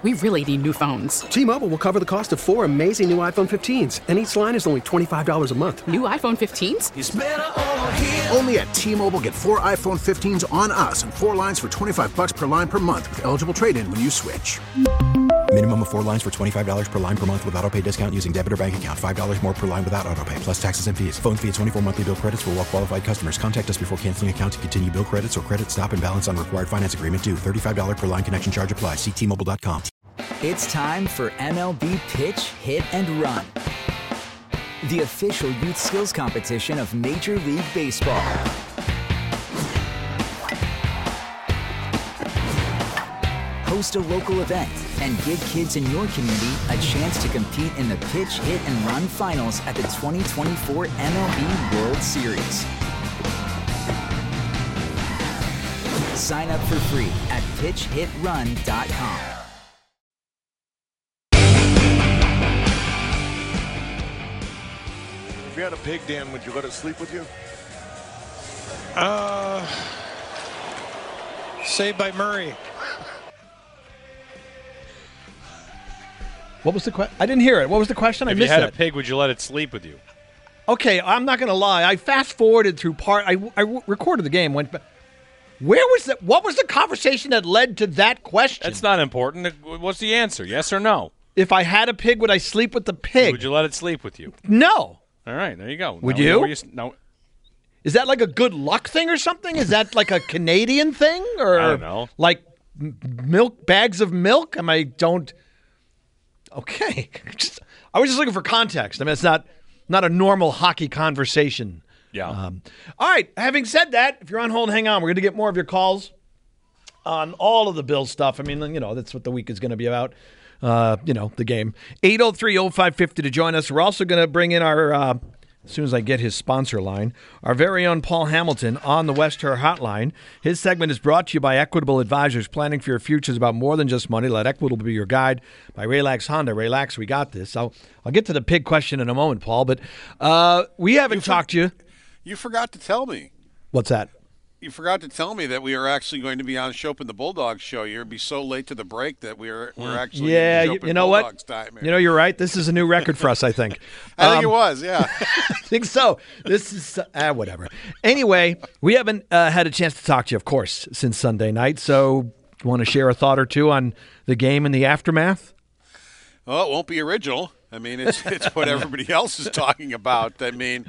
We really need new phones. T-Mobile will cover the cost of 4 amazing new iPhone 15s, and each line is only $25 a month. New iPhone 15s? It's better over here. Only at T-Mobile, get 4 iPhone 15s on us and 4 lines for $25 per line per month with eligible trade-in when you switch. Minimum of 4 lines for $25 per line per month with autopay discount using debit or bank account. $5 more per line without autopay, plus taxes and fees. Phone fee at 24 monthly bill credits for well-qualified customers. Contact us before canceling account to continue bill credits or credit stop and balance on required finance agreement due. $35 per line connection charge applies. See T-Mobile.com. It's time for MLB Pitch, Hit, and Run, the official youth skills competition of Major League Baseball. Host a local event and give kids in your community a chance to compete in the Pitch, Hit, and Run finals at the 2024 MLB World Series. Sign up for free at pitchhitrun.com. If you had a pig, Dan, would you let it sleep with you? Saved by Murray. What was the question? I didn't hear it. What was the question? I missed If you had that. a pig, would you let it sleep with you? Okay, I'm not going to lie. I fast-forwarded through part. I recorded the game. Went back. Where was that? What was the conversation that led to that question? That's not important. What's the answer? Yes or no? If I had a pig, would I sleep with the pig? Would you let it sleep with you? No. All right, there you go. Would Now, you? No. Is that like a good luck thing or something? Is that like a Canadian thing? Or I don't know. Like milk, bags of milk? Okay. I was just looking for context. I mean, it's not a normal hockey conversation. Yeah. All right. Having said that, if you're on hold, hang on. We're going to get more of your calls on all of the Bills stuff. I mean, that's what the week is going to be about. The game. 803-0550 to join us. We're also going to bring in our, as soon as I get his sponsor line, our very own Paul Hamilton on the West Her Hotline. His segment is brought to you by Equitable Advisors. Planning for your future is about more than just money. Let Equitable be your guide. By Relax Honda. Relax, we got this. I'll get to the pig question in a moment, Paul, but we haven't talked to you. You forgot to tell me. What's that? You forgot to tell me that we are actually going to be on Chopin the Bulldogs show. You'd be so late to the break that we're actually you know Bulldogs what? time here. You know, you're right. This is a new record for us, I think. I think it was, yeah. I think so. This is whatever. Anyway, we haven't had a chance to talk to you, of course, since Sunday night. So, you want to share a thought or two on the game and the aftermath? Well, it won't be original. I mean, it's what everybody else is talking about. I mean,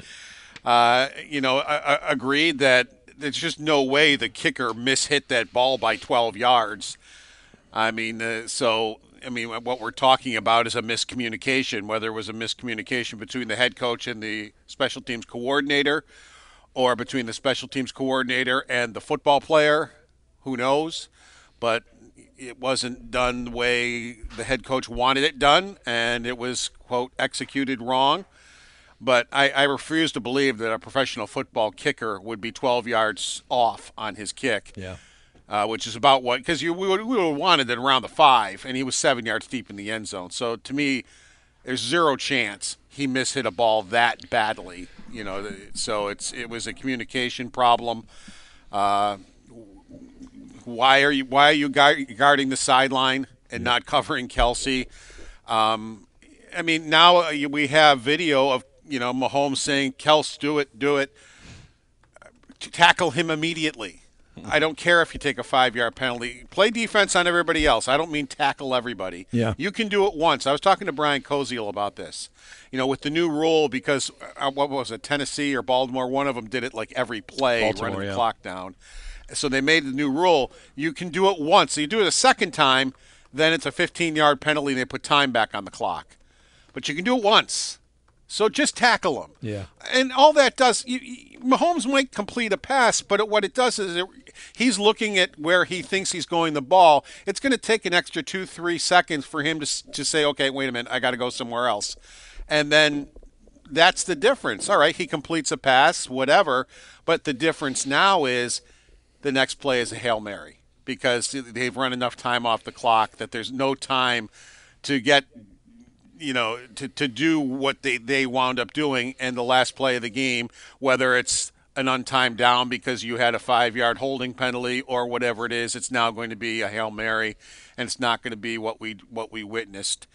agreed that there's just no way the kicker mishit that ball by 12 yards. I mean, what we're talking about is a miscommunication, whether it was a miscommunication between the head coach and the special teams coordinator or between the special teams coordinator and the football player. Who knows? But it wasn't done the way the head coach wanted it done, and it was, quote, executed wrong. But I refuse to believe that a professional football kicker would be 12 yards off on his kick. Yeah. Which is about what – because we would have wanted it around the 5, and he was 7 yards deep in the end zone. So, to me, there's zero chance he mishit a ball that badly. So it was a communication problem. Why are you guarding the sideline and not covering Kelsey? Now we have video of Mahomes saying, "Kels, do it, tackle him immediately." I don't care if you take a 5-yard penalty. Play defense on everybody else. I don't mean tackle everybody. Yeah. You can do it once. I was talking to Brian Koziel about this. With the new rule, because what was it, Tennessee or Baltimore? One of them did it like every play, running the clock down. So they made the new rule. You can do it once. So you do it a second time, then it's a 15-yard penalty, and they put time back on the clock. But you can do it once. So just tackle him. Yeah. And all that does, Mahomes might complete a pass, but what it does is he's looking at where he thinks he's going the ball. It's going to take an extra 2-3 seconds for him to say, okay, wait a minute, I got to go somewhere else. And then that's the difference. All right, he completes a pass, whatever, but the difference now is the next play is a Hail Mary because they've run enough time off the clock that there's no time to get – to do what they wound up doing in the last play of the game, whether it's an untimed down because you had a 5-yard holding penalty or whatever it is. It's now going to be a Hail Mary, and it's not going to be what we witnessed.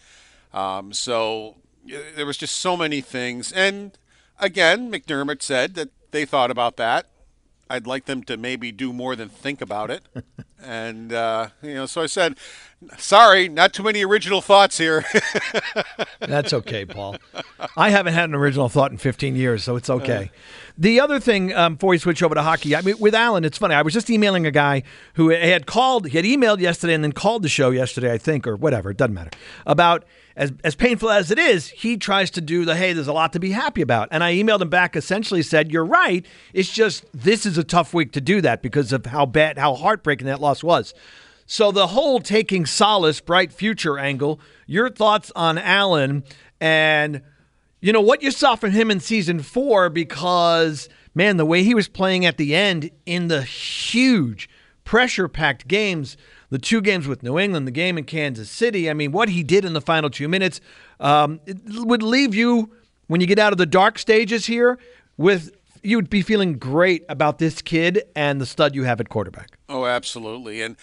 So there was just so many things. And again, McDermott said that they thought about that. I'd like them to maybe do more than think about it. And, so I said, sorry, not too many original thoughts here. That's okay, Paul. I haven't had an original thought in 15 years, so it's okay. The other thing, before we switch over to hockey, I mean, with Allen, it's funny. I was just emailing a guy who had emailed yesterday and then called the show yesterday, I think, or whatever. It doesn't matter. About, as painful as it is, he tries to do hey, there's a lot to be happy about. And I emailed him back, essentially said, you're right. It's just, this is a tough week to do that because of how heartbreaking that loss was. So the whole taking solace, bright future angle, your thoughts on Allen and what you saw from him in season 4, because, man, the way he was playing at the end in the huge pressure-packed games, the 2 games with New England, the game in Kansas City, I mean, what he did in the final 2 minutes it would leave you, when you get out of the dark stages here, you'd be feeling great about this kid and the stud you have at quarterback. Oh, absolutely. And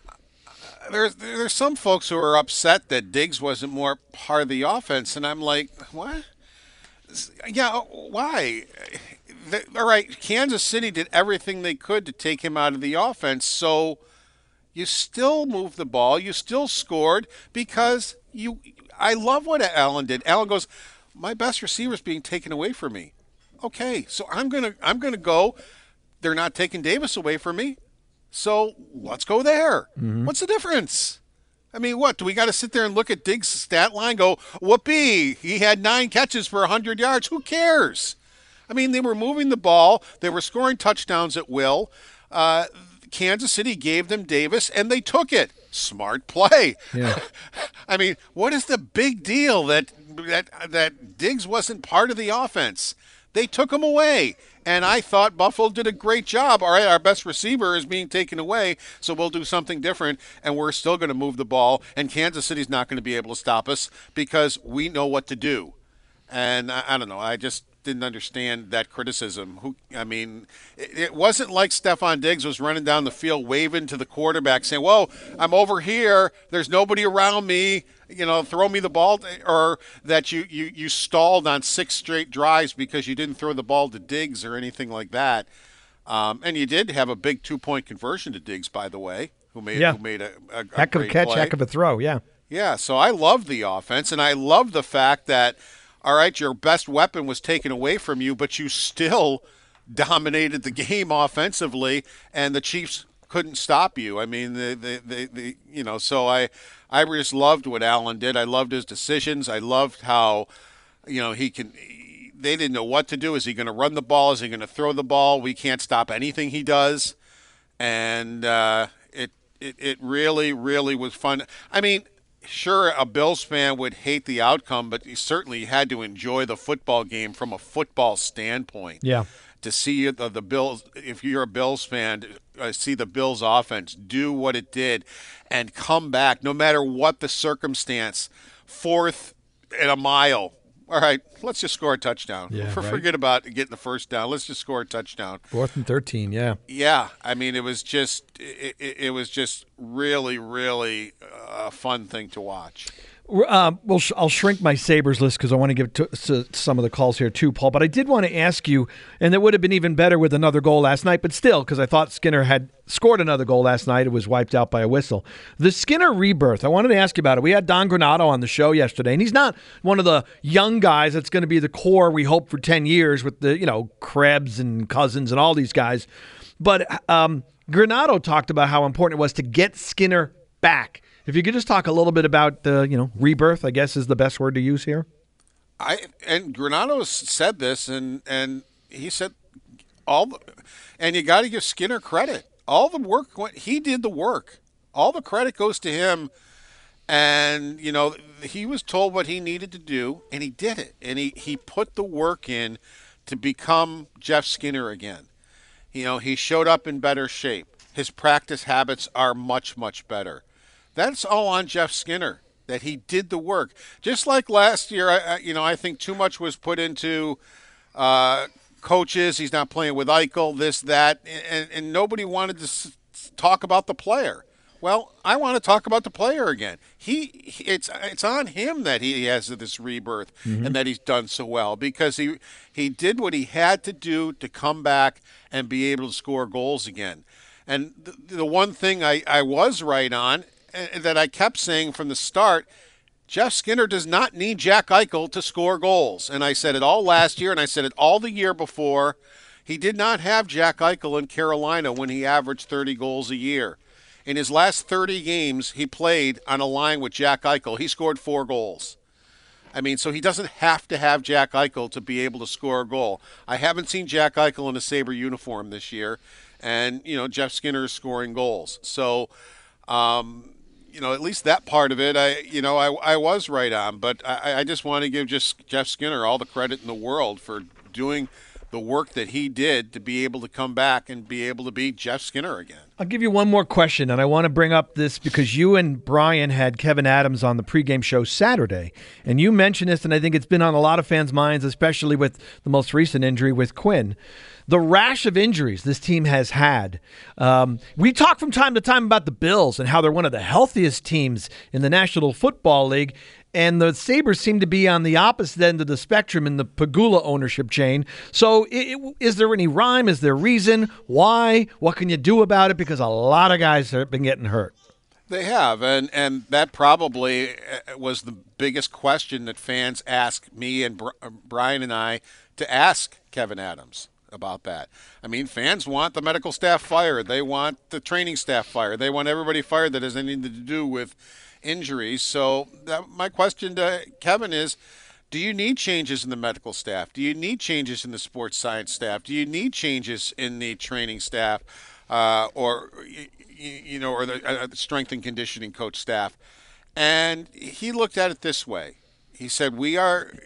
there's some folks who are upset that Diggs wasn't more part of the offense, and I'm like, what? Yeah, why? All right, Kansas City did everything they could to take him out of the offense, so you still moved the ball, you still scored because I love what Allen did. Allen goes, my best receiver's being taken away from me. Okay, so I'm gonna go. They're not taking Davis away from me, so let's go there. Mm-hmm. What's the difference? I mean, what, do we got to sit there and look at Diggs' stat line, go, whoopee, he had 9 catches for 100 yards. Who cares? I mean, they were moving the ball. They were scoring touchdowns at will. Kansas City gave them Davis, and they took it. Smart play. Yeah. I mean, what is the big deal that Diggs wasn't part of the offense? They took him away, and I thought Buffalo did a great job. All right, our best receiver is being taken away, so we'll do something different, and we're still going to move the ball, and Kansas City's not going to be able to stop us because we know what to do. And I don't know, I just didn't understand that criticism. It wasn't like Stephon Diggs was running down the field waving to the quarterback saying, whoa, I'm over here, there's nobody around me, throw me the ball, or that you stalled on 6 straight drives because you didn't throw the ball to Diggs or anything like that. And you did have a big 2-point conversion to Diggs, by the way, who made a heck of a catch, play. heck of a throw, yeah. Yeah, so I love the offense, and I love the fact that, all right, your best weapon was taken away from you, but you still dominated the game offensively, and the Chiefs couldn't stop you. I mean, so I just loved what Allen did. I loved his decisions. I loved how, they didn't know what to do. Is he going to run the ball? Is he going to throw the ball? We can't stop anything he does. And it really, really was fun. I mean, sure, a Bills fan would hate the outcome, but you certainly had to enjoy the football game from a football standpoint. Yeah. To see the Bills, if you're a Bills fan, see the Bills offense do what it did and come back, no matter what the circumstance, 4th and a mile. All right, let's just score a touchdown. Yeah, Forget about getting the first down. Let's just score a touchdown. 4th and 13, yeah. Yeah, I mean, it was just really, really a fun thing to watch. I'll shrink my Sabres list because I want to give to some of the calls here too, Paul. But I did want to ask you, and it would have been even better with another goal last night, but still, because I thought Skinner had scored another goal last night. It was wiped out by a whistle. The Skinner rebirth, I wanted to ask you about it. We had Don Granato on the show yesterday, and he's not one of the young guys that's going to be the core we hope for 10 years with the, Krebs and Cousins and all these guys. But Granato talked about how important it was to get Skinner back. If you could just talk a little bit about the, rebirth, I guess is the best word to use here. And Granato said this, and he said and you got to give Skinner credit. All the work, he did the work. All the credit goes to him, and he was told what he needed to do, and he did it, and he put the work in to become Jeff Skinner again. He showed up in better shape. His practice habits are much, much better. That's all on Jeff Skinner, that he did the work. Just like last year, I think too much was put into coaches. He's not playing with Eichel, this, that. And nobody wanted to talk about the player. Well, I want to talk about the player again. It's on him that he has this rebirth and that he's done so well because he did what he had to do to come back and be able to score goals again. And the one thing I was right on, and that I kept saying from the start, Jeff Skinner does not need Jack Eichel to score goals. And I said it all last year, and I said it all the year before. He did not have Jack Eichel in Carolina when he averaged 30 goals a year. In his last 30 games he played on a line with Jack Eichel, he scored 4 goals. I mean, so he doesn't have to have Jack Eichel to be able to score a goal. I haven't seen Jack Eichel in a Sabre uniform this year, and, Jeff Skinner is scoring goals. So, at least that part of it, I was right on. But I just want to give just Jeff Skinner all the credit in the world for doing the work that he did to be able to come back and be able to be Jeff Skinner again. I'll give you one more question, and I want to bring up this because you and Brian had Kevin Adams on the pregame show Saturday, and you mentioned this, and I think it's been on a lot of fans' minds, especially with the most recent injury with Quinn. The rash of injuries this team has had. We talk from time to time about the Bills and how they're one of the healthiest teams in the National Football League, and the Sabres seem to be on the opposite end of the spectrum in the Pegula ownership chain. So is there any rhyme? Is there reason? Why? What can you do about it? Because a lot of guys have been getting hurt. They have, and that probably was the biggest question that fans ask me and Brian and I to ask Kevin Adams about that. I mean, fans want the medical staff fired. They want the training staff fired. They want everybody fired that has anything to do with injuries. So my question to Kevin is, do you need changes in the medical staff? Do you need changes in the sports science staff? Do you need changes in the training staff or the strength and conditioning coach staff? And he looked at it this way. He said, we've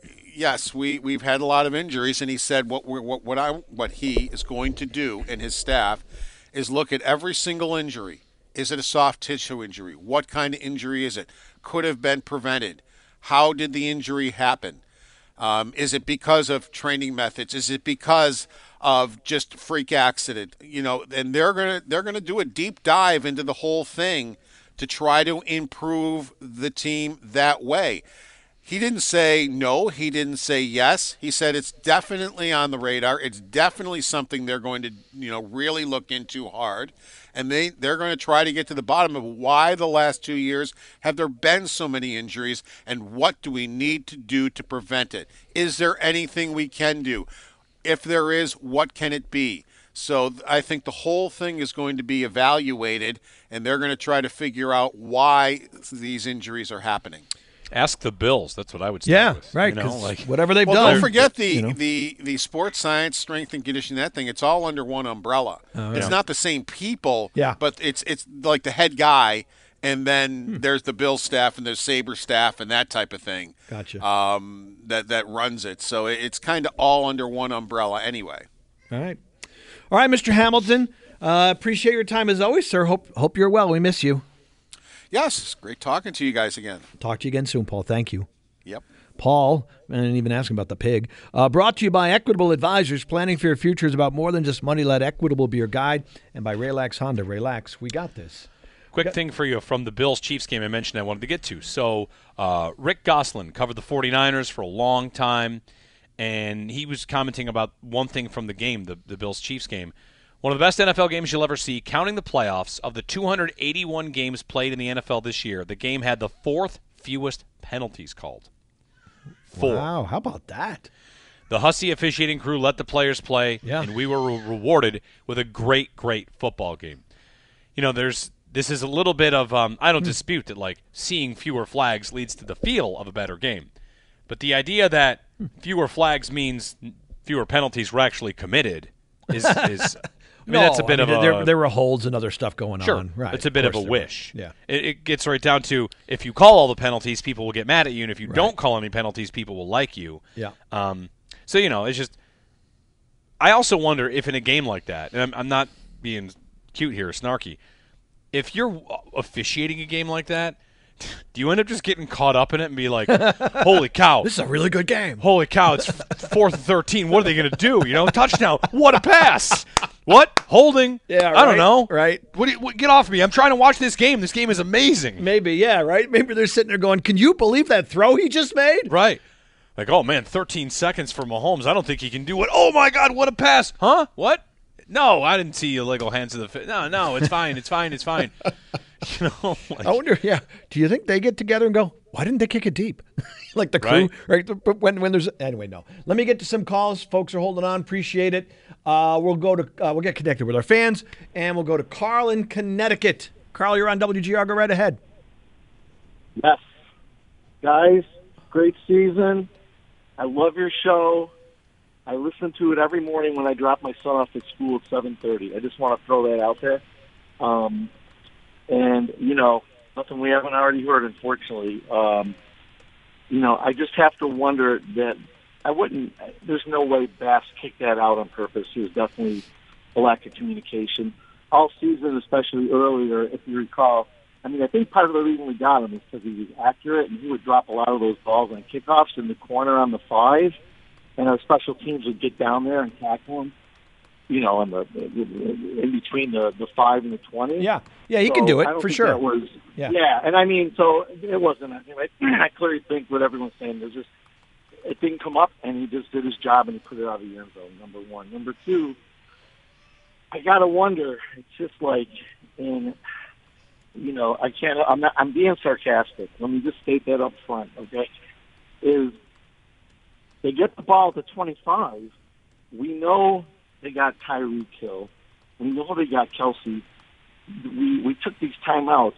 had a lot of injuries, and he said what he is going to do and his staff is look at every single injury. Is it a soft tissue injury? What kind of injury is it? Could have been prevented. How did the injury happen? Is it because of training methods? Is it because of just freak accident? And they're gonna do a deep dive into the whole thing to try to improve the team that way. He didn't say no. He didn't say yes. He said it's definitely on the radar. It's definitely something they're going to, really look into hard. And they're going to try to get to the bottom of why the last 2 years have there been so many injuries and what do we need to do to prevent it? Is there anything we can do? If there is, what can it be? So I think the whole thing is going to be evaluated, and they're going to try to figure out why these injuries are happening. Ask the Bills. That's what I would start with. Right. Whatever they've done. Don't forget the sports science, strength and conditioning, that thing. It's all under one umbrella. It's not the same people. Yeah. But it's like the head guy, and then there's the Bills staff and there's Sabre staff and that type of thing. Gotcha. That runs it. So it's kind of all under one umbrella anyway. All right, Mr. Hamilton. Appreciate your time as always, sir. Hope you're well. We miss you. Yes, it's great talking to you guys again. Talk to you again soon, Paul. Thank you. Yep. Paul, I didn't even ask him about the pig. Brought to you by Equitable Advisors. Planning for your future is about more than just money. Let Equitable be your guide. And by Relax Honda. Relax. We got this. Quick thing for you from the Bills-Chiefs game I mentioned I wanted to get to. So Rick Gosselin covered the 49ers for a long time, and he was commenting about one thing from the game, the Bills-Chiefs game. One of the best NFL games you'll ever see, counting the playoffs. Of the 281 games played in the NFL this year, the game had the 4th fewest penalties called. 4. Wow, how about that? The Hussey officiating crew let the players play, and we were rewarded with a great, great football game. This is a little bit of, I don't dispute that, seeing fewer flags leads to the feel of a better game. But the idea that fewer flags means fewer penalties were actually committed is that's a bit of a... There were holds and other stuff going on. Right. It's a bit of a wish. Yeah. It gets right down to, if you call all the penalties, people will get mad at you, and if you don't call any penalties, people will like you. Yeah. So, it's just... I also wonder if in a game like that, and I'm not being cute here, snarky, if you're officiating a game like that, Do you end up just getting caught up in it and be like, holy cow. This is a really good game. Holy cow, it's 4th and 13. What are they going to do? Touchdown. What a pass. What? Holding. Yeah, I don't know. Right. Get off me. I'm trying to watch this game. This game is amazing. Maybe, yeah, right? Maybe they're sitting there going, can you believe that throw he just made? Right. Like, oh, man, 13 seconds for Mahomes. I don't think he can do it. Oh, my God, what a pass. Huh? What? No, I didn't see illegal hands to the face. No, it's fine. It's fine. It's fine. I wonder, do you think they get together and go, why didn't they kick it deep? Like the crew, right? But when there's anyway, no. Let me get to some calls. Folks are holding on. Appreciate it. We'll get connected with our fans, and we'll go to Carl in Connecticut. Carl, you're on WGR. Go right ahead. Yes, guys, great season. I love your show. I listen to it every morning when I drop my son off at school at 7:30. I just want to throw that out there. And, nothing we haven't already heard, unfortunately. I just have to wonder that there's no way Bass kicked that out on purpose. There's definitely a lack of communication. All season, especially earlier, if you recall, I think part of the reason we got him is because he was accurate, and he would drop a lot of those balls on kickoffs in the corner on the 5, and our special teams would get down there and tackle him. In between the 5 and the 20. Yeah, he can do it for sure. So it wasn't. I clearly think what everyone's saying is just it didn't come up, and he just did his job and he put it out of the end zone. Number one. Number two, I gotta wonder. It's just like, I can't. I'm being sarcastic. Let me just state that up front. Okay, is they get the ball to 25. We know. They got Tyreek Hill. We know they got Kelsey. We took these timeouts.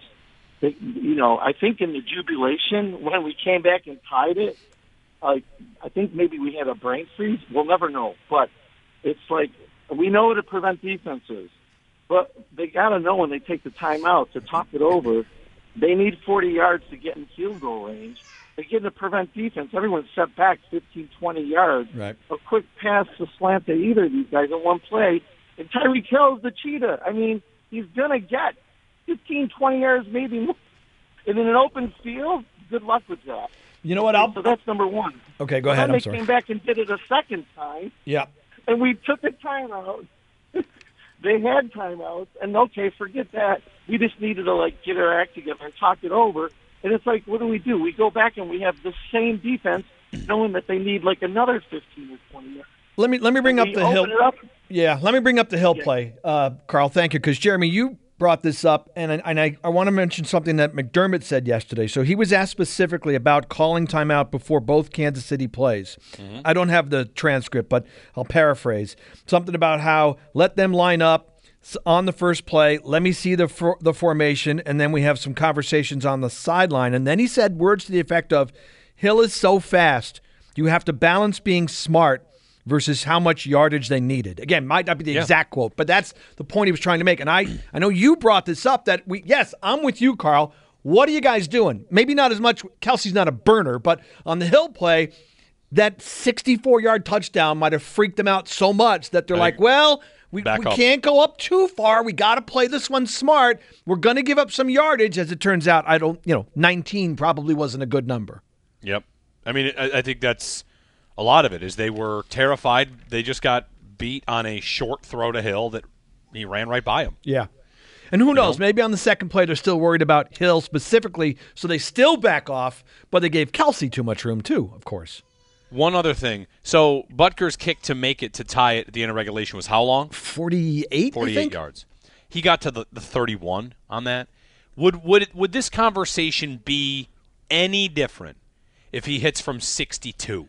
I think in the jubilation when we came back and tied it, I think maybe we had a brain freeze. We'll never know. But it's like we know to prevent defenses, but they got to know when they take the timeout to talk it over. They need 40 yards to get in field goal range. They get to prevent defense. Everyone's set back 15, 20 yards. Right. A quick pass to slant to either of these guys in one play. And Tyreek Hill's the cheetah. He's going to get 15, 20 yards maybe more. And in an open field, good luck with that. You know what? So that's number one. Okay, go ahead. Then I'm sorry. They came back and did it a second time. Yeah. And we took a timeout. They had timeouts. And, okay, forget that. We just needed to, get our act together and talk it over. And it's like, what do? We go back and we have the same defense, knowing that they need another 15 or 20 yards. Let me bring up the Hill. Yeah, let me bring up the Hill play, Carl. Thank you, because Jeremy, you brought this up, and I want to mention something that McDermott said yesterday. So he was asked specifically about calling timeout before both Kansas City plays. Mm-hmm. I don't have the transcript, but I'll paraphrase something about how let them line up on the first play, let me see the formation, and then we have some conversations on the sideline. And then he said words to the effect of, Hill is so fast, you have to balance being smart versus how much yardage they needed. Again, might not be the exact quote, but that's the point he was trying to make. And I know you brought this up that I'm with you, Carl. What are you guys doing? Maybe not as much. Kelsey's not a burner, but on the Hill play, that 64-yard touchdown might have freaked them out so much that they're we can't go up too far. We got to play this one smart. We're going to give up some yardage. As it turns out, 19 probably wasn't a good number. Yep. I think that's a lot of it is they were terrified. They just got beat on a short throw to Hill that he ran right by him. Yeah. And who knows? Maybe on the second play they're still worried about Hill specifically, so they still back off, but they gave Kelsey too much room too, of course. One other thing. So Butker's kick to make it to tie it at the end of regulation was how long? 48 yards. He got to the 31 on that. Would this conversation be any different if he hits from 62?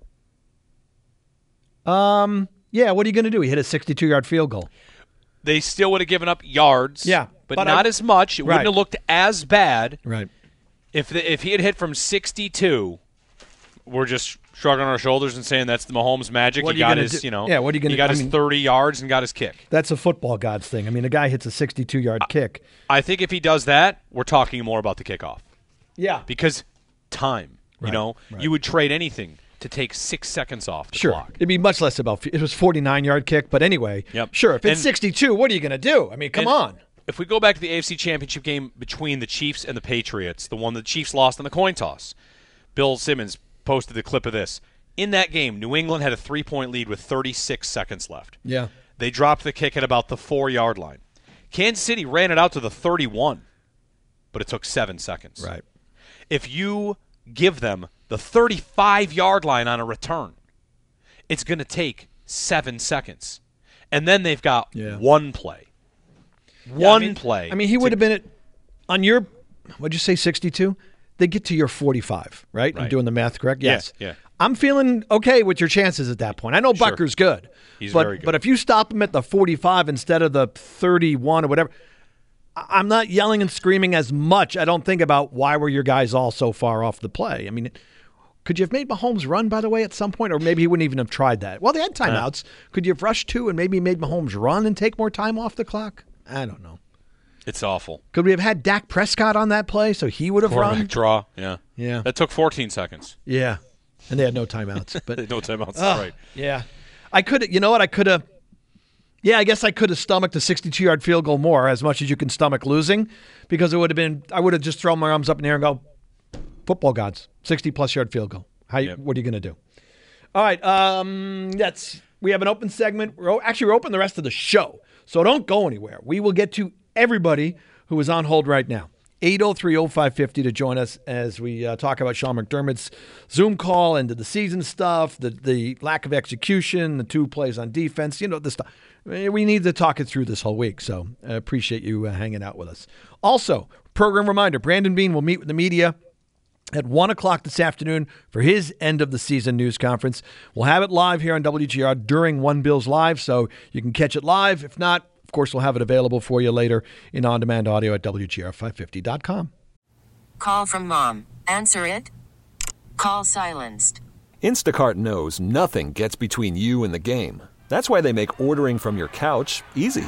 Yeah, what are you going to do? He hit a 62-yard field goal. They still would have given up yards. Yeah, but not as much. It wouldn't have looked as bad. Right. If he had hit from 62, we're just shrugging our shoulders and saying that's the Mahomes magic. What he got his, what are you going to? He got his 30 yards and got his kick. That's a football gods thing. A guy hits a 62-yard kick. I think if he does that, we're talking more about the kickoff. Yeah, because time. You would trade anything to take 6 seconds off the clock. It'd be much less about – it was 49-yard kick, but anyway. Yep. Sure, if it's 62, what are you going to do? Come on. if we go back to the AFC Championship game between the Chiefs and the Patriots, the one the Chiefs lost on the coin toss, Bill Simmons posted the clip of this. In that game, New England had a 3-point lead with 36 seconds left. Yeah. They dropped the kick at about the 4-yard line. Kansas City ran it out to the 31, but it took 7 seconds. Right. If you give them the 35-yard line on a return, it's going to take 7 seconds. And then they've got one play. One play. I mean, he would have been on your, what'd you say, 62? They get to your 45, right? I'm doing the math correct? Yes. Yeah. I'm feeling okay with your chances at that point. I know Bucker's good. He's very good. But if you stop him at the 45 instead of the 31 or whatever, I'm not yelling and screaming as much, I don't think, about why were your guys all so far off the play. I mean, could you have made Mahomes run, by the way, at some point? Or maybe he wouldn't even have tried that. Well, they had timeouts. Could you have rushed 2 and maybe made Mahomes run and take more time off the clock? I don't know. It's awful. Could we have had Dak Prescott on that play so he would have run? Draw, yeah. That took 14 seconds. Yeah. And they had no timeouts. But no timeouts, right. Yeah. I could, you know what? I could have, I guess I could have stomached a 62-yard field goal more, as much as you can stomach losing, because it would have been, I would have just thrown my arms up in the air and go, football gods, 60-plus yard field goal. What are you going to do? All right. We have an open segment. We're open the rest of the show, so don't go anywhere. We will get to everybody who is on hold right now. 803-0550 to join us as we talk about Sean McDermott's Zoom call into the season stuff, the lack of execution, the 2 plays on defense, the stuff. We need to talk it through this whole week, so I appreciate you hanging out with us. Also, program reminder, Brandon Beane will meet with the media at 1 o'clock this afternoon for his end-of-the-season news conference. We'll have it live here on WGR during One Bills Live, so you can catch it live. If not, of course, we'll have it available for you later in on-demand audio at WGR550.com. Call from mom. Answer it. Call silenced. Instacart knows nothing gets between you and the game. That's why they make ordering from your couch easy.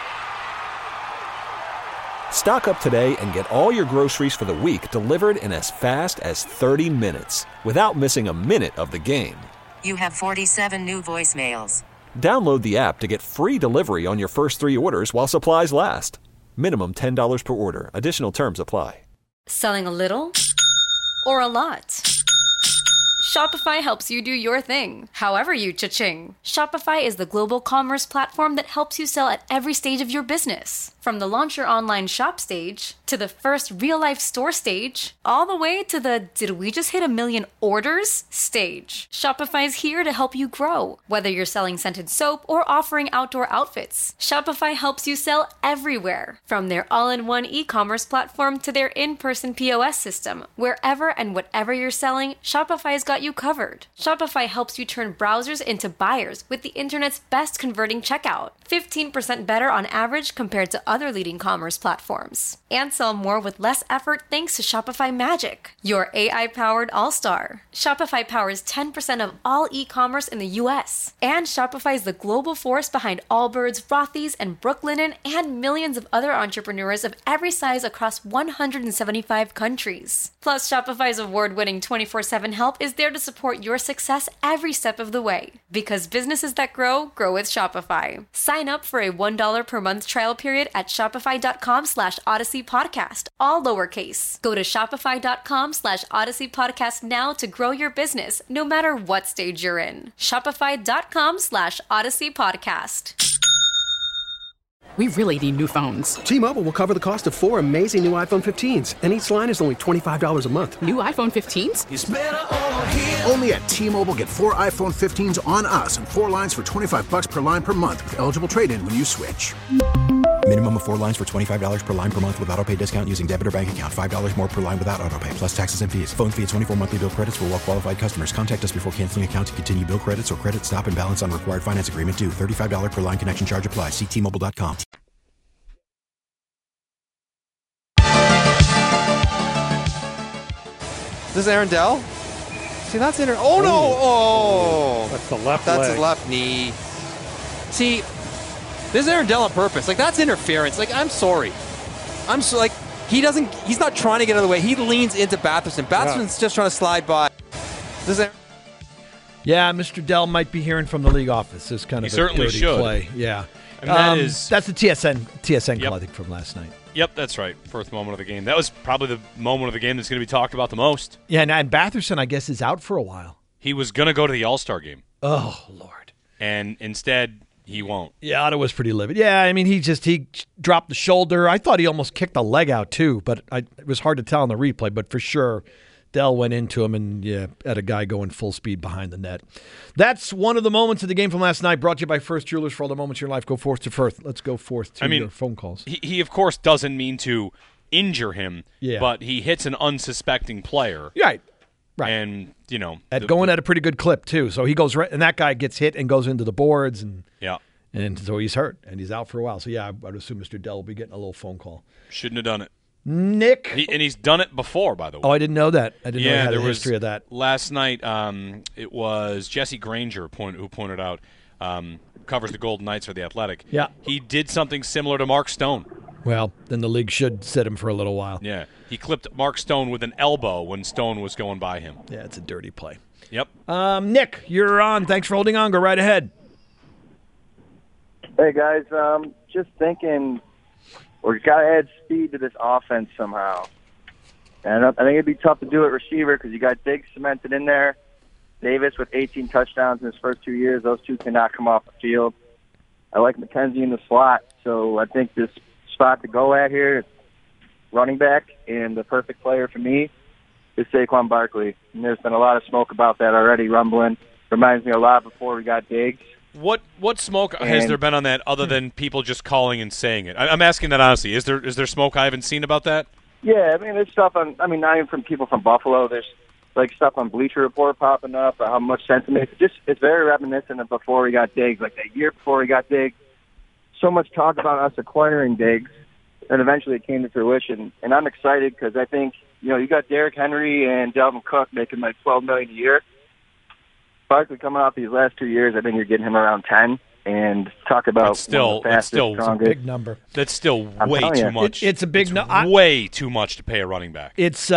Stock up today and get all your groceries for the week delivered in as fast as 30 minutes without missing a minute of the game. You have 47 new voicemails. Download the app to get free delivery on your first 3 orders while supplies last. Minimum $10 per order. Additional terms apply. Selling a little or a lot? Shopify helps you do your thing, however you cha-ching. Shopify is the global commerce platform that helps you sell at every stage of your business. From the launch your online shop stage, to the first real-life store stage, all the way to the did we just hit 1 million orders stage. Shopify's here to help you grow. Whether you're selling scented soap or offering outdoor outfits, Shopify helps you sell everywhere. From their all-in-one e-commerce platform to their in-person POS system, wherever and whatever you're selling, Shopify's got you covered. Shopify helps you turn browsers into buyers with the internet's best converting checkout. 15% better on average compared to other leading commerce platforms. And sell more with less effort thanks to Shopify Magic, your AI-powered all-star. Shopify powers 10% of all e-commerce in the U.S. And Shopify is the global force behind Allbirds, Rothy's, and Brooklinen, and millions of other entrepreneurs of every size across 175 countries. Plus, Shopify's award-winning 24/7 help is there to support your success every step of the way. Because businesses that grow, grow with Shopify. Sign up for a $1 per month trial period at shopify.com/Odyssey Podcast, all lowercase. Go to shopify.com/Odyssey Podcast now to grow your business, no matter what stage you're in. Shopify.com/Odyssey Podcast. We really need new phones. T-Mobile will cover the cost of 4 amazing new iPhone 15s, and each line is only $25 a month. New iPhone 15s? It's better over here. Only at T-Mobile, get 4 iPhone 15s on us and 4 lines for $25 per line per month with eligible trade-in when you switch. Minimum of 4 lines for $25 per line per month with autopay discount using debit or bank account. $5 more per line without autopay, plus taxes and fees. Phone fee at 24 monthly bill credits for well-qualified customers. Contact us before canceling account to continue bill credits or credit stop and balance on required finance agreement due. $35 per line connection charge applies. See T-Mobile.com. This is Aaron Dell. See, that's inter. Oh no! Oh, that's the left. That's leg. his left knee. See, this is Aaron Dell on purpose. Like, that's interference. Like, I'm sorry. He doesn't. He's not trying to get out of the way. He leans into Batherson. Batherson's just trying to slide by. This is Aaron. Yeah, Mr. Dell might be hearing from the league office. This kind of He certainly dirty should. play. Yeah. And that's the TSN call, I think, from last night. Yep, that's right. First moment of the game. That was probably the moment of the game that's going to be talked about the most. Yeah, and Batherson, I guess, is out for a while. He was going to go to the All-Star game. Oh, Lord. And instead, he won't. Yeah, Ottawa's pretty livid. Yeah, I mean, he dropped the shoulder. I thought he almost kicked a leg out, too, but it was hard to tell on the replay. But for sure, Dell went into him and, had a guy going full speed behind the net. That's one of the moments of the game from last night, brought to you by First Jewelers. For all the moments in your life, go forth to Firth. Let's go forth to your phone calls. He, of course, doesn't mean to injure him, but he hits an unsuspecting player. Right. And, going at a pretty good clip, too. So he goes right, and that guy gets hit and goes into the boards. And so he's hurt, and he's out for a while. So, yeah, I'd assume Mr. Dell will be getting a little phone call. Shouldn't have done it. Nick. And he's done it before, by the way. Oh, I didn't know that. I didn't know he had a history of that. Last night, it was Jesse Granger who pointed out, covers the Golden Knights for The Athletic. Yeah. He did something similar to Mark Stone. Well, then the league should sit him for a little while. Yeah. He clipped Mark Stone with an elbow when Stone was going by him. Yeah, it's a dirty play. Yep. Nick, you're on. Thanks for holding on. Go right ahead. Hey, guys. Just thinking we've got to add speed to this offense somehow. And I think it'd be tough to do at receiver because you got Diggs cemented in there. Davis with 18 touchdowns in his first 2 years. Those two cannot come off the field. I like McKenzie in the slot, so I think this spot to go at here is running back, and the perfect player for me is Saquon Barkley. And there's been a lot of smoke about that already, rumbling. Reminds me a lot before we got Diggs. What smoke has there been on that other than people just calling and saying it? I'm asking that honestly. Is there smoke I haven't seen about that? Yeah, I mean, there's stuff on, not even from people from Buffalo. There's like stuff on Bleacher Report popping up, how much sense it makes. It's very reminiscent of before we got Diggs, like that year before we got Diggs. So much talk about us acquiring Diggs, and eventually it came to fruition. And I'm excited because I think, you got Derrick Henry and Dalvin Cook making like $12 million a year. Barkley coming off these last 2 years, I think you're getting him around 10. And talk about it's still a big number. That's still way too much. It's a big number. Way too much to pay a running back. It's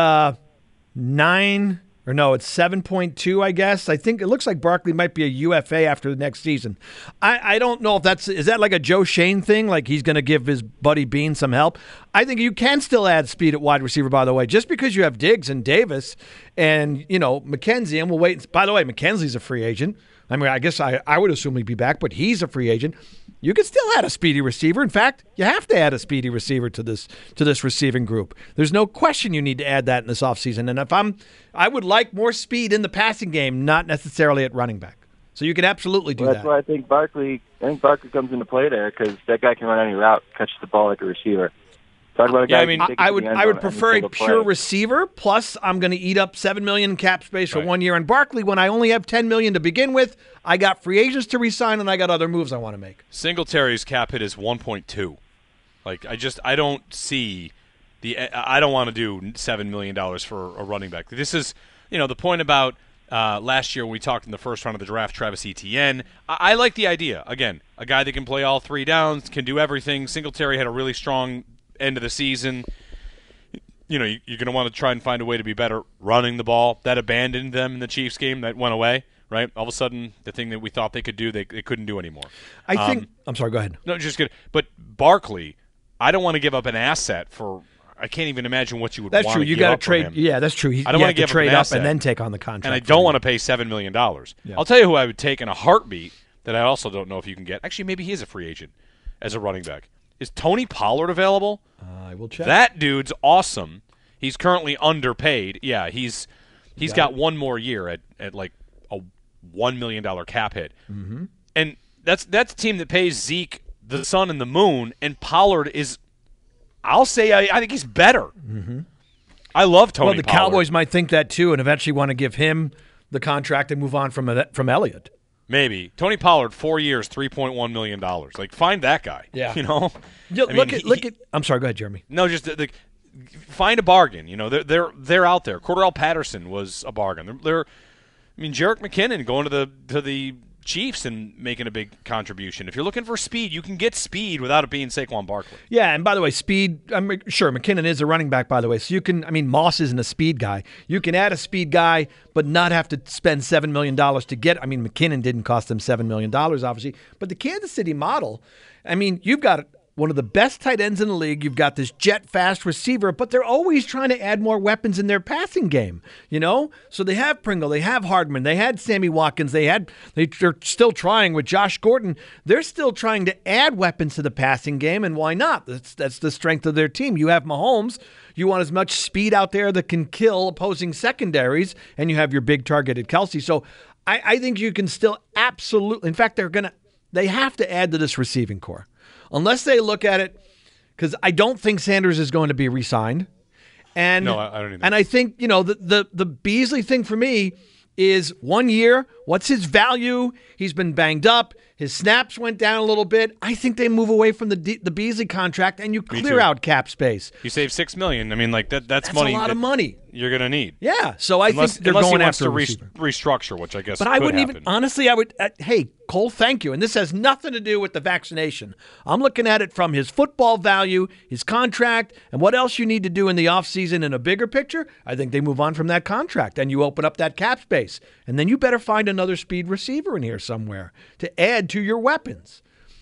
7.2, I guess. I think it looks like Barkley might be a UFA after the next season. I don't know if is that like a Joe Shane thing, like he's going to give his buddy Bean some help. I think you can still add speed at wide receiver, by the way, just because you have Diggs and Davis and, McKenzie, and we'll wait. By the way, McKenzie's a free agent. I mean, I guess I would assume he'd be back, but he's a free agent. You can still add a speedy receiver. In fact, you have to add a speedy receiver to this receiving group. There's no question you need to add that in this offseason. And I would like more speed in the passing game, not necessarily at running back. So you can absolutely do that. That's why I think Barkley comes into play there because that guy can run any route, catch the ball like a receiver. Talk about a guy I would prefer a pure receiver. Plus, I'm going to eat up $7 million in cap space for 1 year. And Barkley, when I only have $10 million to begin with, I got free agents to re-sign and I got other moves I want to make. Singletary's cap hit is 1.2. Like I don't see I don't want to do $7 million for a running back. This is the point about last year when we talked in the first round of the draft, Travis Etienne. I like the idea. Again, a guy that can play all three downs, can do everything. Singletary had a really strong end of the season. You're going to want to try and find a way to be better running the ball. That abandoned them in the Chiefs game. That went away, right? All of a sudden, the thing that we thought they could do, they couldn't do anymore. I think – I'm sorry, go ahead. No, just good. But Barkley, I don't want to give up an asset for – I can't even imagine what you would want to give up. That's true. You got to trade – yeah, that's true. I don't want to give trade up and then take on the contract. And I don't want to pay $7 million. Yeah. I'll tell you who I would take in a heartbeat that I also don't know if you can get. Actually, maybe he is a free agent as a running back. Is Tony Pollard available? I will check. That dude's awesome. He's currently underpaid. Yeah, he's got one more year at like a $1 million cap hit. Mm-hmm. And that's a team that pays Zeke the sun and the moon, and Pollard is, I'll say, I think he's better. Mm-hmm. I love Tony Pollard. Pollard. Cowboys might think that too and eventually want to give him the contract and move on from Elliott. Maybe. Tony Pollard, 4 years, $3.1 million. Like, find that guy. Yeah. Look at. I'm sorry. Go ahead, Jeremy. No, just find a bargain. They're out there. Cordell Patterson was a bargain. Jarek McKinnon going to the Chiefs and making a big contribution. If you're looking for speed, you can get speed without it being Saquon Barkley. Yeah, and by the way, speed, sure, McKinnon is a running back, by the way, so you can, Moss isn't a speed guy. You can add a speed guy, but not have to spend $7 million to get, McKinnon didn't cost them $7 million, obviously, but the Kansas City model, you've got one of the best tight ends in the league. You've got this jet-fast receiver, but they're always trying to add more weapons in their passing game, So they have Pringle, they have Hardman, they had Sammy Watkins, they're still trying with Josh Gordon. They're still trying to add weapons to the passing game, and why not? That's the strength of their team. You have Mahomes. You want as much speed out there that can kill opposing secondaries, and you have your big targeted Kelsey. So I think you can still absolutely – in fact, they have to add to this receiving core. Unless they look at it, because I don't think Sanders is going to be re-signed. And, no, I don't either. And I think, the Beasley thing for me is 1 year. What's his value? He's been banged up. His snaps went down a little bit. I think they move away from the Beasley contract and you clear out cap space. You save $6 million. That's money. That's a lot of money you're going to need. Yeah, so I think they're going after to restructure, which I guess. But I wouldn't even honestly. I would. Hey, Cole, thank you. And this has nothing to do with the vaccination. I'm looking at it from his football value, his contract, and what else you need to do in the offseason in a bigger picture. I think they move on from that contract and you open up that cap space, and then you better find another speed receiver in here somewhere to add to your weapons.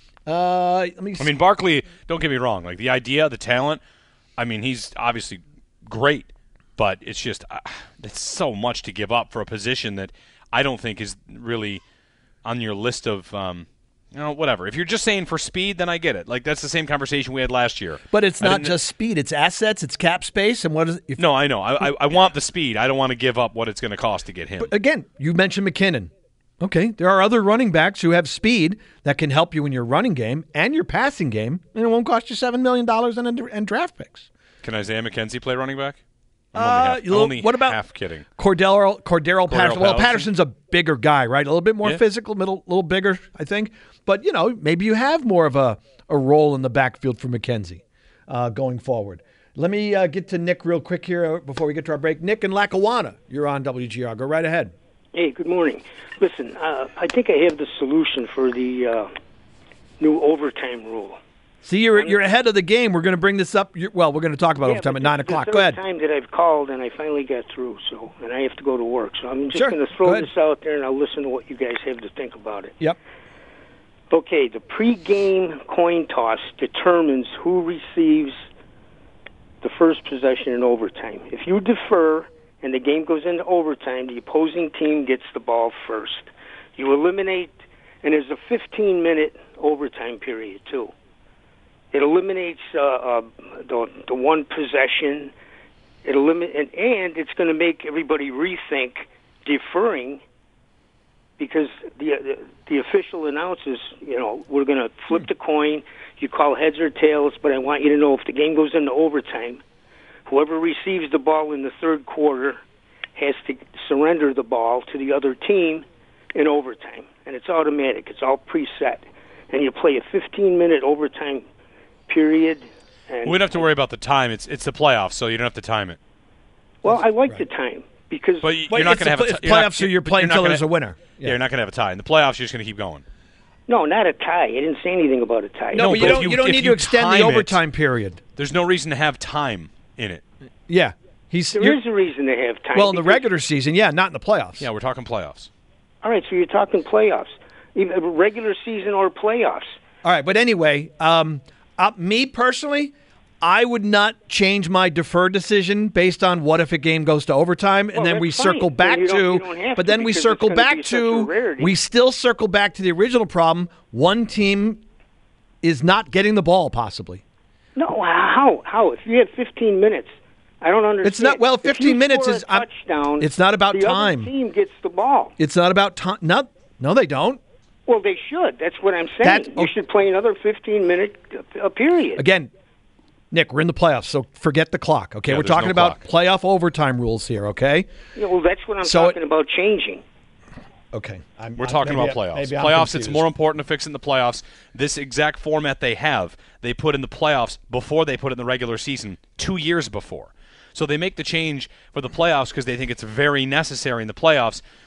Barkley. Don't get me wrong. Like the idea, the talent. He's obviously great. But it's just it's so much to give up for a position that I don't think is really on your list of whatever. If you're just saying for speed, then I get it. Like that's the same conversation we had last year. But it's not just speed; it's assets, it's cap space, and what is? No, I know. I want the speed. I don't want to give up what it's going to cost to get him. But again, you mentioned McKinnon. Okay, there are other running backs who have speed that can help you in your running game and your passing game, and it won't cost you $7 million and draft picks. Can Isaiah McKenzie play running back? What about half kidding? Cordero Patterson. Well, Patterson's a bigger guy, right? A little bit more physical, a little bigger, I think. But, maybe you have more of a role in the backfield for McKenzie going forward. Let me get to Nick real quick here before we get to our break. Nick in Lackawanna, you're on WGR. Go right ahead. Hey, good morning. Listen, I think I have the solution for the new overtime rule. See, you're ahead of the game. We're going to bring this up. We're going to talk about overtime at 9 o'clock. Go ahead. It's the third time that I've called, and I finally got through, and I have to go to work. So I'm just going to throw this out there, and I'll listen to what you guys have to think about it. Yep. Okay, the pregame coin toss determines who receives the first possession in overtime. If you defer and the game goes into overtime, the opposing team gets the ball first. You eliminate, and there's a 15-minute overtime period, too. It eliminates the one possession. And it's going to make everybody rethink deferring because the official announces, we're going to flip the coin. You call heads or tails, but I want you to know if the game goes into overtime, whoever receives the ball in the third quarter has to surrender the ball to the other team in overtime. And it's automatic. It's all preset. And you play a 15-minute overtime period. And we don't have to worry about the time. It's the playoffs, so you don't have to time it. Well, I like the time because. But you're not going to have a playoffs, so you're playing until there's a winner. Yeah, you're not going to have a tie. In the playoffs, you're just going to keep going. No, not a tie. I didn't say anything about a tie. No, but you don't need to extend the overtime period. There's no reason to have time in it. Yeah, there is a reason to have time. Well, in the regular season, not in the playoffs. Yeah, we're talking playoffs. All right, so you're talking playoffs, either regular season or playoffs. All right, but anyway, me personally, I would not change my deferred decision based on what if a game goes to overtime, and then we circle back to. But then we circle back to. We still circle back to the original problem. One team is not getting the ball, possibly. No, how? If you have 15 minutes, I don't understand. It's not 15 minutes is touchdown. It's not about time. The other team gets the ball. It's not about time. No, they don't. Well, they should. That's what I'm saying. You should play another 15-minute period. Again, Nick, we're in the playoffs, so forget the clock, okay? We're talking about playoff overtime rules here, okay? Yeah, well, that's what I'm talking about changing. Okay. We're talking about playoffs. Playoffs, it's more important to fix in the playoffs. This exact format they put in the playoffs before they put it in the regular season 2 years before. So they make the change for the playoffs because they think it's very necessary in the playoffs.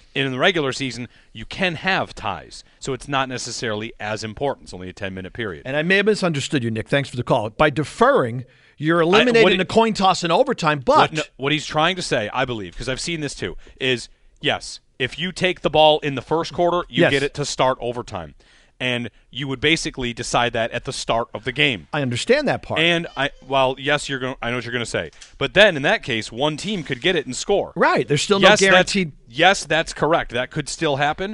In the regular season, you can have ties, so it's not necessarily as important. It's only a 10-minute period. And I may have misunderstood you, Nick. Thanks for the call. By deferring, you're eliminating the coin toss in overtime, but... What he's trying to say, I believe, because I've seen this too, is, yes, if you take the ball in the first quarter, you get it to start overtime. And you would basically decide that at the start of the game. I understand that part. And I know what you're going to say. But then in that case, one team could get it and score. Right. There's still no guaranteed. Yes, that's correct. That could still happen.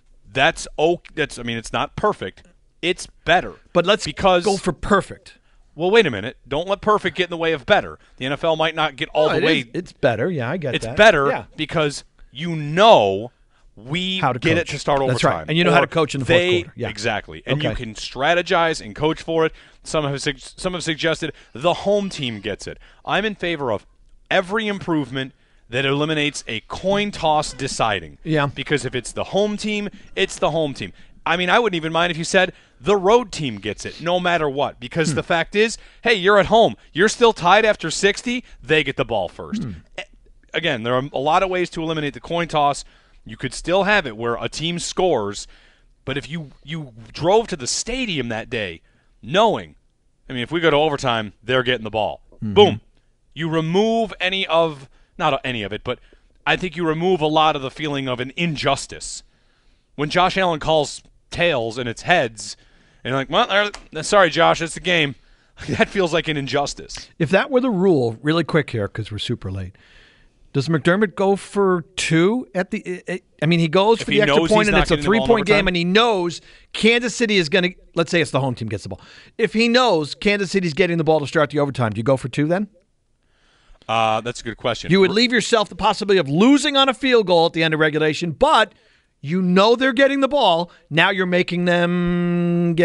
It's not perfect. It's better. But let's go for perfect. Well, wait a minute. Don't let perfect get in the way of better. The NFL might not get all the way. It's better. Yeah, I get that. It's better because you know how to get it to start overtime. That's right. And you know how to coach in the fourth quarter. Yeah. Exactly. And you can strategize and coach for it. Some have suggested the home team gets it. I'm in favor of every improvement that eliminates a coin toss deciding. Yeah. Because if it's the home team, it's the home team. I mean, I wouldn't even mind if you said the road team gets it, no matter what. Because the fact is, hey, you're at home. You're still tied after 60. They get the ball first. Again, there are a lot of ways to eliminate the coin toss. You could still have it where a team scores, but if you drove to the stadium that day knowing, if we go to overtime, they're getting the ball. Boom. You remove not any of it, but I think you remove a lot of the feeling of an injustice. When Josh Allen calls tails and it's heads, and you're like, well, sorry, Josh, it's the game. That feels like an injustice. If that were the rule, really quick here, because we're super late, does McDermott go for 2 at the he goes for the extra point, and it's a 3-point game, and he knows Kansas City is going to, let's say it's the home team gets the ball. If he knows Kansas City's getting the ball to start the overtime, do you go for 2 then? That's a good question. You would leave yourself the possibility of losing on a field goal at the end of regulation, but you know they're getting the ball. Now you're making them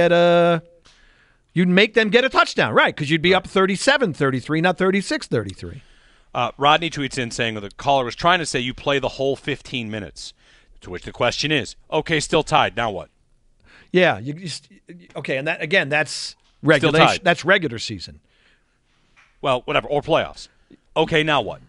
you'd make them get a touchdown, right? Because you'd be up 37-33, not 36-33. Rodney tweets in saying the caller was trying to say you play the whole 15 minutes, to which the question is, okay, still tied, now what? Yeah, okay, and that again, that's regulation. That's regular season. Well, whatever, or playoffs. Okay, now what?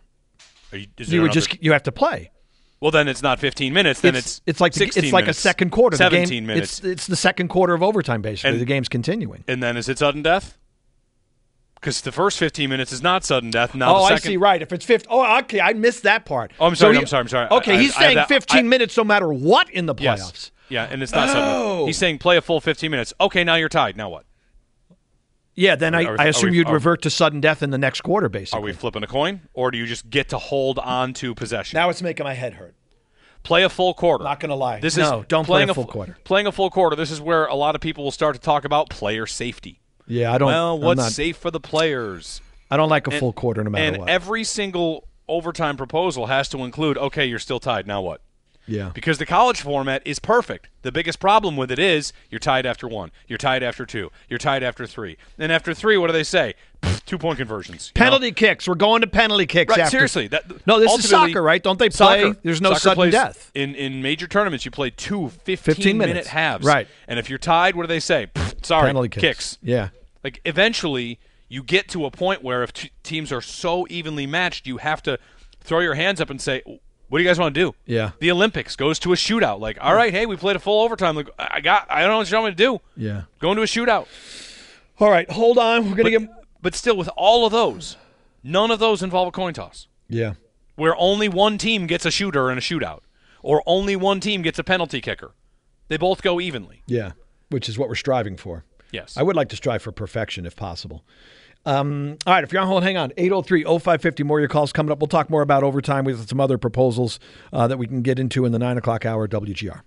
You have to play. Well, then it's not 15 minutes. Then it's like 16 it's like minutes, a second quarter. 17 minutes. It's the second quarter of overtime. Basically, the game's continuing. And then is it sudden death? Because the first 15 minutes is not sudden death. Now the second... I see. Right. If it's 15. Oh, okay. I missed that part. Oh, I'm sorry. I'm sorry. Okay, he's saying 15 minutes no matter what in the playoffs. Yes. Yeah, and it's not sudden. He's saying play a full 15 minutes. Okay, now you're tied. Now what? Yeah, then I assume you'd revert to sudden death in the next quarter, basically. Are we flipping a coin, or do you just get to hold on to possession? Now it's making my head hurt. Play a full quarter. Not going to lie. Don't play a full quarter. Playing a full quarter, this is where a lot of people will start to talk about player safety. Yeah, I don't. Well, what's safe for the players? I don't like a full quarter no matter what. And every single overtime proposal has to include, okay, you're still tied, now what? Yeah. Because the college format is perfect. The biggest problem with it is you're tied after 1, you're tied after 2, you're tied after 3. And after 3, what do they say? 2-point conversions. Penalty kicks. We're going to penalty kicks. Right, after. Seriously. No, this is soccer, right? Don't they play? Soccer. There's no soccer sudden death. In major tournaments, you play 2 15-minute halves. Right. And if you're tied, what do they say? Sorry, penalty kicks. Yeah. Like, eventually, you get to a point where if teams are so evenly matched, you have to throw your hands up and say, what do you guys want to do? Yeah. The Olympics goes to a shootout. Like, all right, hey, we played a full overtime. Like, I don't know what you want me to do. Yeah. Going to a shootout. All right, hold on. We're going to get. But still, with all of those, none of those involve a coin toss. Yeah. Where only one team gets a shooter in a shootout, or only one team gets a penalty kicker. They both go evenly. Yeah, which is what we're striving for. Yes. I would like to strive for perfection if possible. All right, if you're on hold, hang on. 803-0550, more of your calls coming up. We'll talk more about overtime with some other proposals that we can get into in the 9 o'clock hour at WGR.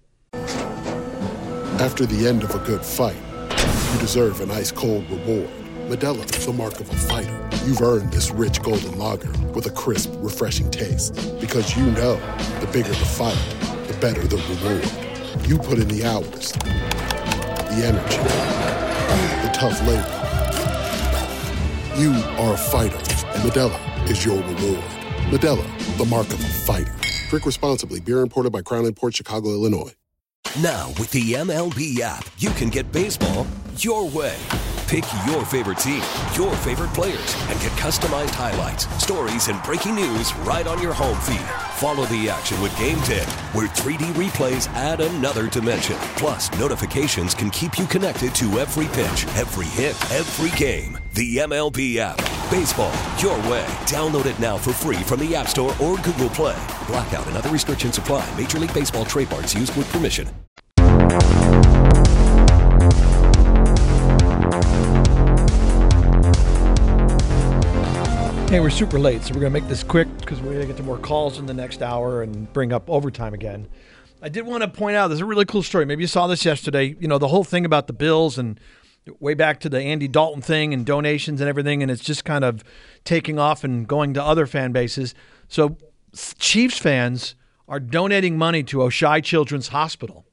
After the end of a good fight, you deserve an ice-cold reward. Modelo is the mark of a fighter. You've earned this rich golden lager with a crisp, refreshing taste. Because you know, the bigger the fight, the better the reward. You put in the hours, the energy, the tough labor. You are a fighter, and Modelo is your reward. Modelo, the mark of a fighter. Drink responsibly. Beer imported by Crown Imports, Chicago, Illinois. Now, with the MLB app, you can get baseball your way. Pick your favorite team, your favorite players, and get customized highlights, stories, and breaking news right on your home feed. Follow the action with Game 10, where 3D replays add another dimension. Plus, notifications can keep you connected to every pitch, every hit, every game. The MLB app. Baseball, your way. Download it now for free from the App Store or Google Play. Blackout and other restrictions apply. Major League Baseball trademarks used with permission. Hey, we're super late, so we're going to make this quick because we're going to get to more calls in the next hour and bring up overtime again. I did want to point out, there's a really cool story. Maybe you saw this yesterday. You know, the whole thing about the Bills and way back to the Andy Dalton thing and donations and everything, and it's just kind of taking off and going to other fan bases. So Chiefs fans are donating money to Oshai Children's Hospital.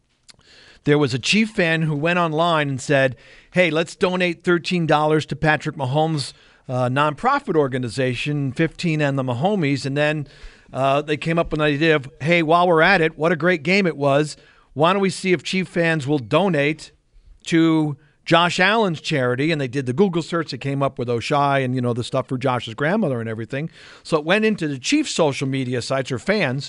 There was a Chief fan who went online and said, hey, let's donate $13 to Patrick Mahomes' nonprofit organization, 15 and the Mahomies, and then they came up with an idea of, hey, while we're at it, what a great game it was. Why don't we see if Chief fans will donate to Josh Allen's charity? And they did the Google search. It came up with Oshai and, you know, the stuff for Josh's grandmother and everything. So it went into the Chiefs' social media sites or fans,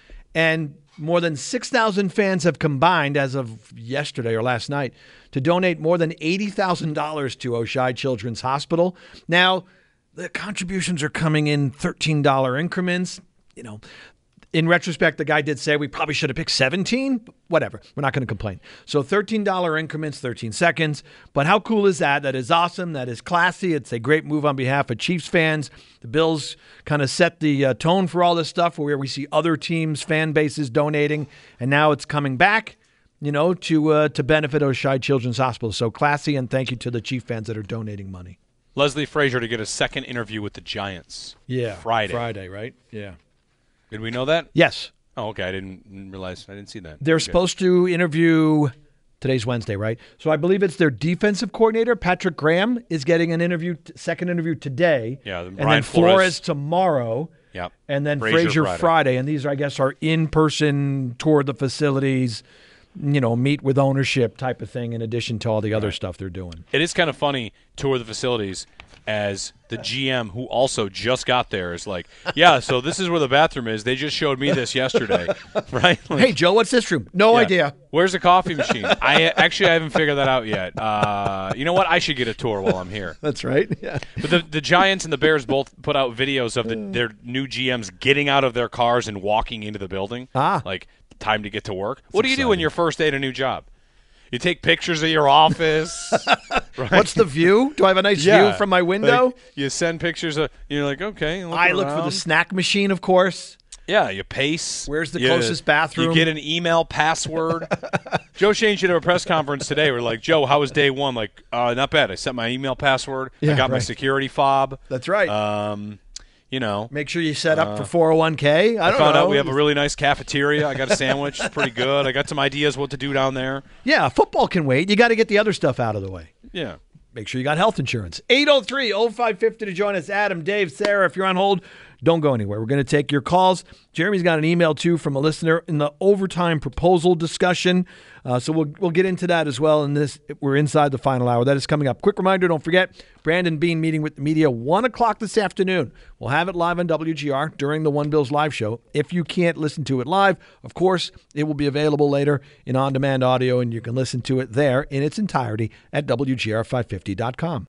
and more than 6,000 fans have combined as of yesterday or last night to donate more than $80,000 to Oshai Children's Hospital. Now, the contributions are coming in $13 increments. You know, in retrospect, the guy did say we probably should have picked 17. But whatever. We're not going to complain. So $13 increments, 13 seconds. But how cool is that? That is awesome. That is classy. It's a great move on behalf of Chiefs fans. The Bills kind of set the tone for all this stuff where we see other teams' fan bases donating. And now it's coming back, you know, to benefit Oshai Children's Hospital. So classy, and thank you to the Chief fans that are donating money. Leslie Frazier to get a second interview with the Giants. Yeah. Friday, right? Yeah. Did we know that? Yes. Oh, okay. I didn't realize. I didn't see that. They're supposed to interview. Today's Wednesday, right? So I believe it's their defensive coordinator, Patrick Graham, is getting an interview, second interview today. Yeah. And then Flores tomorrow. Yep. And then Frazier Friday. And these, I guess, are in-person tour of the facilities, you know, meet with ownership type of thing in addition to all the other stuff they're doing. It is kind of funny, tour the facilities, as the GM, who also just got there, is like, yeah, so this is where the bathroom is. They just showed me this yesterday, right? Like, hey, Joe, what's this room? No idea. Where's the coffee machine? I haven't figured that out yet. You know what? I should get a tour while I'm here. That's right. Yeah. But the Giants and the Bears both put out videos of their new GMs getting out of their cars and walking into the building. Like, time to get to work. What do you do on your first day at a new job? You take pictures of your office. Right? What's the view? Do I have a nice view from my window? Like, you send pictures of, you're like, okay. I look for the snack machine, of course. Yeah, you pace. Where's the closest bathroom? You get an email password. Joe Shane should have a press conference today. We're like, Joe, how was day one? Like, not bad. I set my email password. I got my security fob. That's right. You know, make sure you set up for 401k. I found out we have a really nice cafeteria. I got a sandwich. It's pretty good. I got some ideas what to do down there. Yeah, football can wait. You got to get the other stuff out of the way. Yeah. Make sure you got health insurance. 803-0550 to join us. Adam, Dave, Sarah, if you're on hold, don't go anywhere. We're going to take your calls. Jeremy's got an email, too, from a listener in the overtime proposal discussion. So we'll get into that as well. In this, we're inside the final hour. That is coming up. Quick reminder, don't forget, Brandon Bean meeting with the media 1 o'clock this afternoon. We'll have it live on WGR during the One Bills live show. If you can't listen to it live, of course, it will be available later in on-demand audio, and you can listen to it there in its entirety at WGR550.com.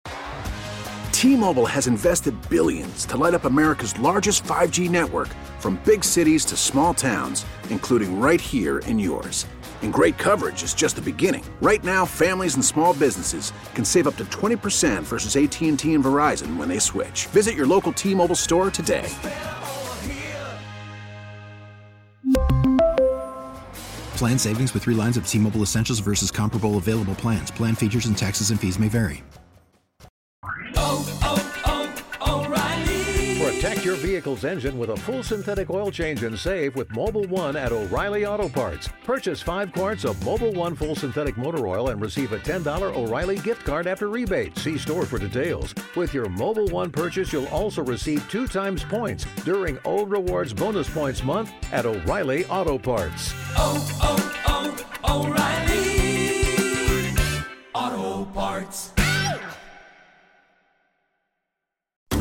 T-Mobile has invested billions to light up America's largest 5G network, from big cities to small towns, including right here in yours. And great coverage is just the beginning. Right now, families and small businesses can save up to 20% versus AT&T and Verizon when they switch. Visit your local T-Mobile store today. Plan savings with 3 lines of T-Mobile Essentials versus comparable available plans. Plan features and taxes and fees may vary. Protect your vehicle's engine with a full synthetic oil change and save with Mobil 1 at O'Reilly Auto Parts. Purchase 5 quarts of Mobil 1 full synthetic motor oil and receive a $10 O'Reilly gift card after rebate. See store for details. With your Mobil 1 purchase, you'll also receive 2 times points during O Rewards Bonus Points Month at O'Reilly Auto Parts. O'Reilly Auto Parts.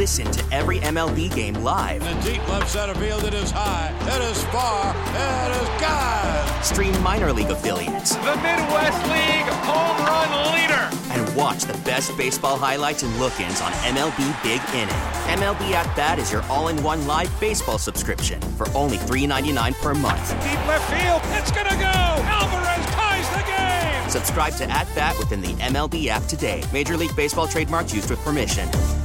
Listen to every MLB game live. In the deep left center field, it is high, it is far, it is gone. Stream minor league affiliates. The Midwest League home run leader. And watch the best baseball highlights and look-ins on MLB Big Inning. MLB At Bat is your all-in-one live baseball subscription for only $3.99 per month. Deep left field, it's gonna go. Alvarez ties the game. Subscribe to At Bat within the MLB app today. Major League Baseball trademarks used with permission.